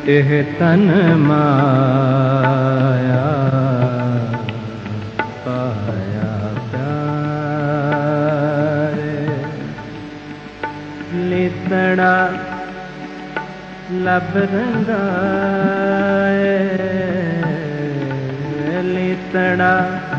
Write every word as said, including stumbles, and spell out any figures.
एह तन माया पाया प्यारे। लितड़ा लब रंगाए, लितड़ा